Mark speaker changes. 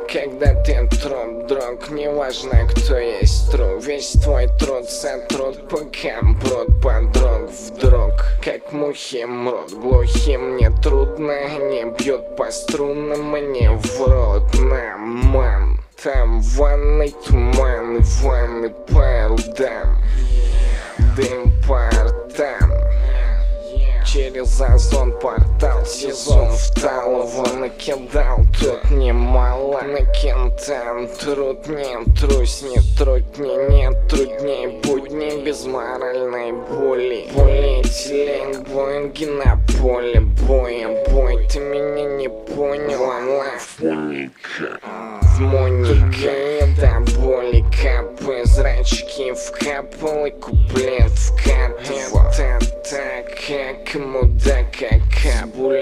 Speaker 1: Когда ты труп, друг, неважно кто есть труп. Весь твой труд сотрут, пока брод подруг. Вдруг, как мухи мрут, глухим мне трудно. Они бьют по струнам, мне врут на ман. Там ванный туман, ванны по льдам, дым по ртам. Через озон портал, сезон вталого накидал. Тут немало на кентам. Труд не трусь, не трудней, нет трудней будней без моральной боли. Полиэтилен, боинги на поле боя. Бой, ты меня не понял, в Моника до боли капы, зрачки вкапал и куплет вкатывал. Та-та, как мудака капуля.